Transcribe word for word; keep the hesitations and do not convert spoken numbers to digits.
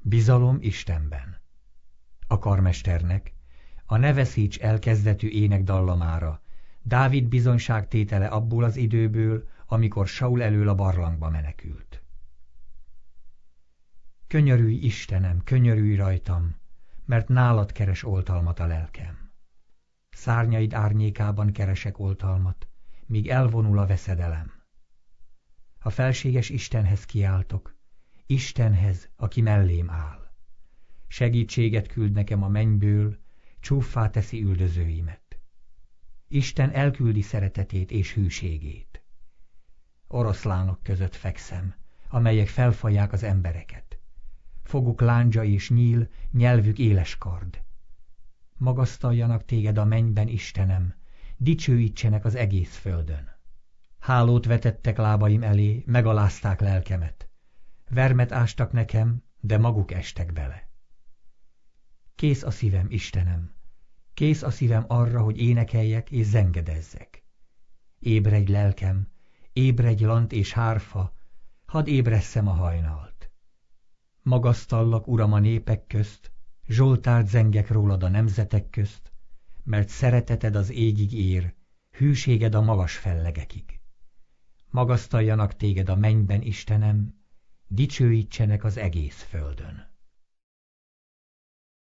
Bizalom Istenben. A karmesternek, a ne veszíts el kezdetű énekdallamára, Dávid bizonyságtétele abból az időből, amikor Saul elől a barlangba menekült. Könyörülj, Istenem, könyörülj rajtam, mert nálad keres oltalmat a lelkem. Szárnyaid árnyékában keresek oltalmat, míg elvonul a veszedelem. A felséges Istenhez kiáltok, Istenhez, aki mellém áll. Segítséget küld nekem a mennyből, csúffá teszi üldözőimet. Isten elküldi szeretetét és hűségét. Oroszlánok között fekszem, amelyek felfalják az embereket. Foguk láncsa és nyíl, nyelvük éles kard. Magasztaljanak téged a mennyben, Istenem, dicsőítsenek az egész földön. Hálót vetettek lábaim elé, megalázták lelkemet. Vermet ástak nekem, de maguk estek bele. Kész a szívem, Istenem, kész a szívem arra, hogy énekeljek és zengedezzek. Ébredj lelkem, ébredj lant és hárfa, hadd ébresszem a hajnalt. Magasztallak, Uram, a népek közt, zsoltárt zengek rólad a nemzetek közt, mert szereteted az égig ér, hűséged a magas fellegekig. Magasztaljanak téged a mennyben, Istenem, dicsőítsenek az egész földön.